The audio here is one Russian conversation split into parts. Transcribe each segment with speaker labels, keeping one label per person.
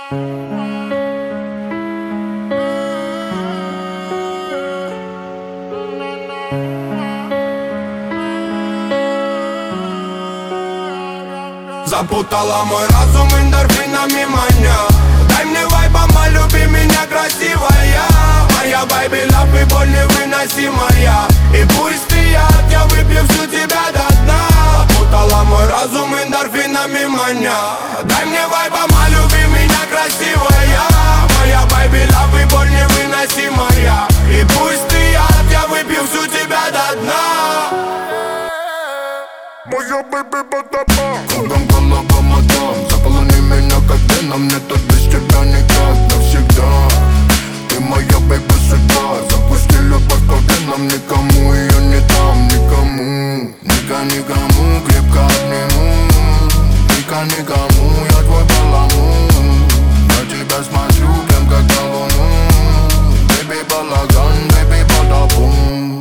Speaker 1: Запутала мой разум эндорфинами маня. Дай мне вайба, полюби меня, красивая. Моя baby love и боль невыносимая. И пусть ты я выпью всю тебя до дна. Запутала мой разум эндорфинами маня. Дай мне вайба, полюби меня, красивая. Моя baby love и боль невыносимая. И пусть ты я выпью всю тебя до дна. Моя baby потопа. Кругом голова мотом. Заполони меня как веном. Мне тут без тебя никак навсегда. Ты моя baby судьба. Запусти любовь по венам. Никому ее не дам, никому. Никому крепко обниму. Никому я твой баламут. На тебя смотрю прям как на луну. Baby балаган, baby бадабум.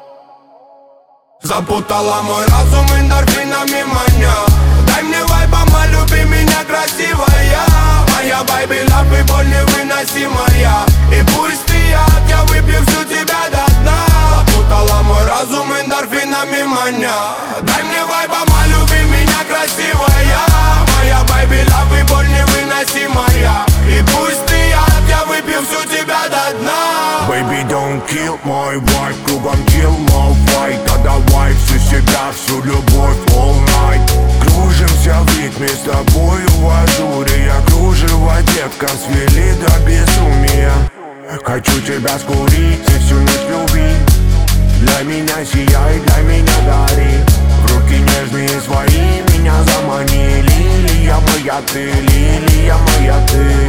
Speaker 1: Запутала мой разум эндорфинами маня. Дай мне вайба, полюби меня, красивая. Моя baby love и боль невыносимая. И пусть ты я выпью всю тебя до дна. Запутала мой разум эндорфинами маня. Дай мне вайба, полюби меня, красивая. Моя baby love и боль невыносимая. И пусть ты я выпью всю тебя до дна.
Speaker 2: Baby, don't kill my vibe, кругом kill my fight. А давай всю себя, всю любовь all night. Кружимся в ритме с тобою в ажуре. Я кружево девка свели до безумия. Хочу тебя скурить и всю ночь любить. Для меня сияй, для меня гори. В руки нежные свои меня замани. Лилия моя ты, лилия моя ты.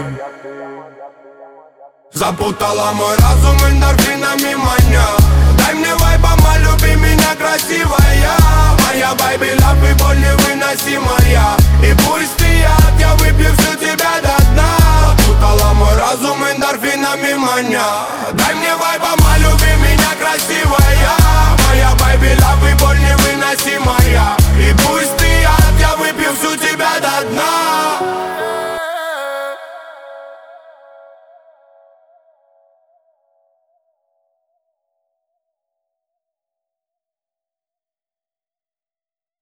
Speaker 1: Запутала мой разум эндорфинами маня. Дай мне вайба, полюби меня, красивая. Моя baby love и боль невыносимая. И пусть ты я выпью всю тебя до дна. Запутала мой разум эндорфинами маня. Дай мне вайба,